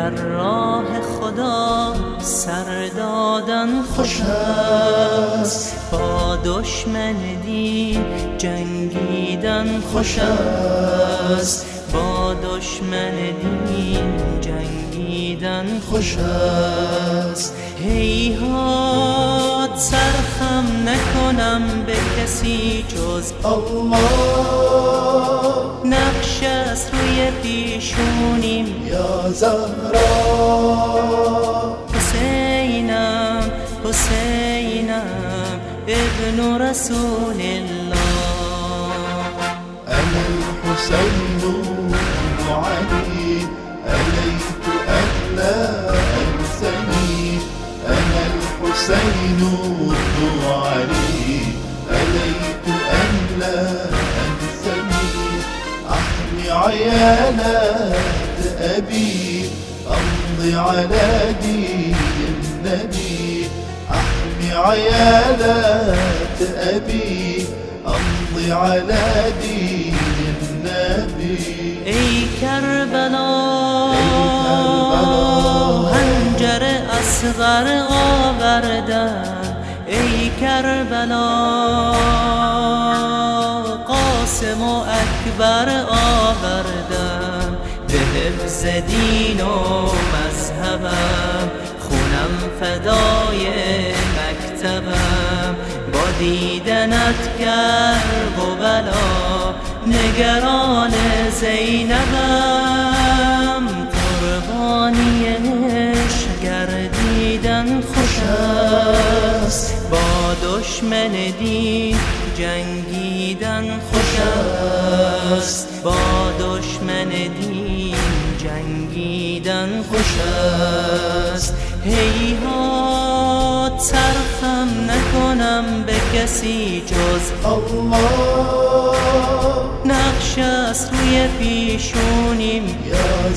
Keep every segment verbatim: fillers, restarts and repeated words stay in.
در راه خدا سر دادن خوش است، با دشمن دین جنگیدن خوش است، با دشمن دین جنگیدن خوش است. هیهات سرخم نکنم به کسی جز الله، نقش است روی پیشونیم یا زهرا. حسینم حسینم ابن رسول الله. أنا الحسين بن علي أليت ألا أنسني، أنا الحسين بن علي أليت ألا أنسني. أحمي عيالات أبي أمضي على دين النبي، أحمي عيالات أبي أمضي على دين النبي. ای کربلا هنجر اصغر آوردن، ای کربلا قاسم و اکبر آوردن. به حفظ دین و مذهبم خونم فدای مکتبم، با دیدنت کرب و بلا نگران زینبم. قربانی عشق گردیدن خوش است، با دشمن دین جنگیدن خوش است، با دشمن دین جنگیدن خوش است. هیهات سرخم نکنم به کسی جز الله، نقش است روی پیشونیم یا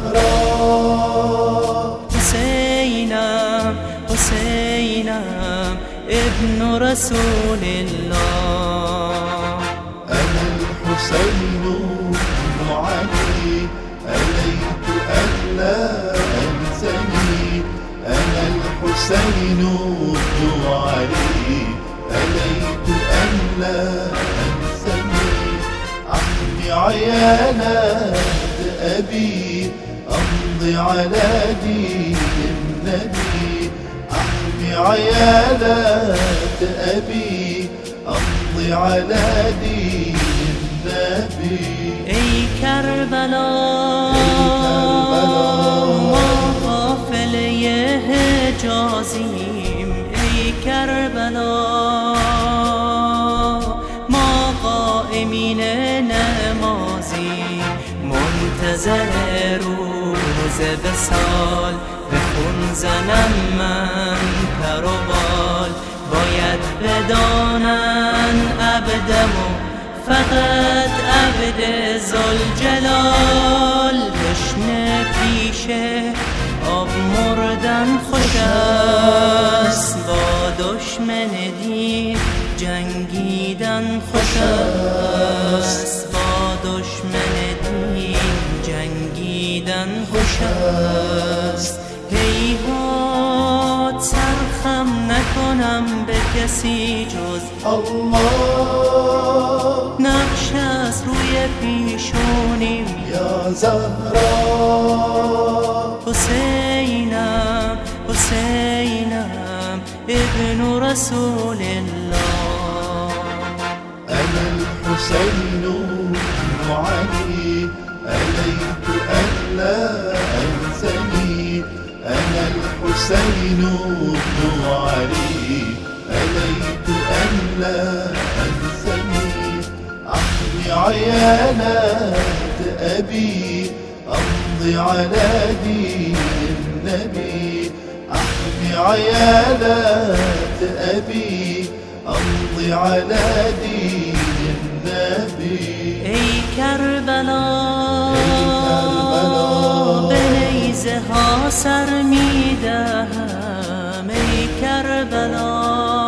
زهرا. حسینم حسینم ابن رسول الله. أنا الحسين بن علي أليت ألا أنسني، أنا الحسين بن علي أليت ألا أنسني. أحمي عيالات أبي أمضي على دين النبي، أحمي عيالات أبي أمضي على دين النبي. ای کربلا ما قافله حجازیم، ای کربلا ما قائمین نمازیم، منتظر روز وصال. به خون زنم من پر و بال، باید بدانن عبدم و فقط عبد ذوالجلال. تشنه پیشه آب مردن خوش است، با دشمن دین جنگیدن خوش است، با دشمن دین جنگیدن خوش است. هیهات سرخم نکنم به کسی جز الله، نقش است روی پیشونیم یا زهرا. حسینم حسینم ابن رسول الله. أنا الحسين بن علي أليت ألا أنسني، أنا الحسين بن علي أليت ألا أنسني. أحمي عيالات أبي أمضي على دين النبي، أحمي عيالات أبي أمضي على دين النبي. ای کربلا به نیزه ها سر میدهم، ای کربلا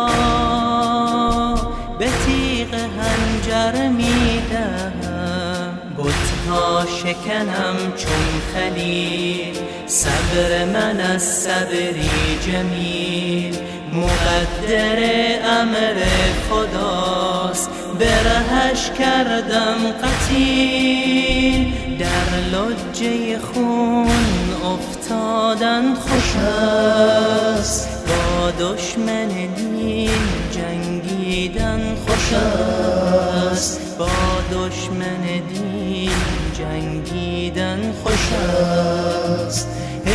به تیغ هنجر میدهم. بتها شکنم چون خلیل صبر من از صبری جمیل، مقدر امر خداست، به رهش کردم قتیل. در لجه خون افتادن خوش است، با دشمن دین جنگیدن خوش است، با دشمن دین جنگیدن خوش است.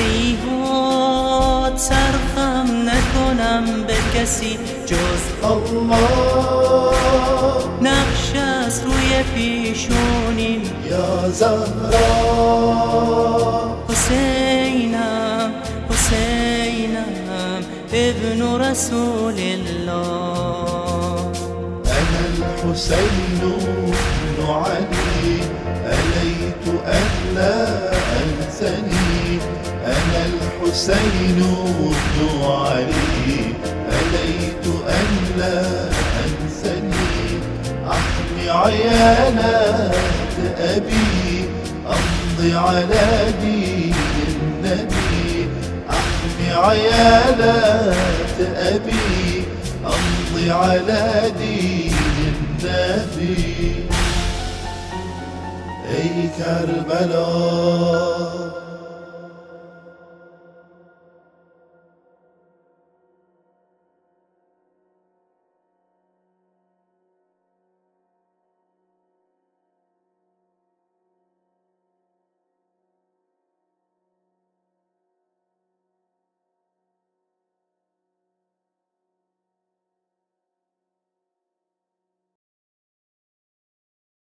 هیهات سرخم نکنم به کسی جز الله، نقش است روی پیشونیم یا زهرا. حسینم حسینم ابن رسول الله. أنا الحسين بن علي، أليت أن لا أنسني. أنا الحسين بن علي، أليت أن لا أنسني. أحمي عيانات أبي، أمضي على دين النبي. أحمي عيانات أبي، أمضي على دين النبي. أي كربلاء